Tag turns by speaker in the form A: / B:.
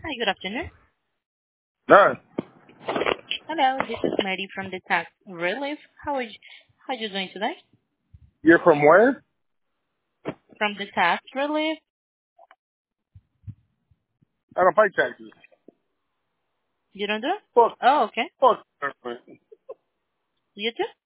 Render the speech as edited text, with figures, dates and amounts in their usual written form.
A: Hi, good afternoon.
B: None.
A: Hello, this is Mary from the Tax Relief. How are you doing today?
B: You're from where?
A: From the Tax Relief?
B: I don't pay taxes.
A: You don't do?
B: Fuck.
A: Oh, okay.
B: Fuck.
A: You do?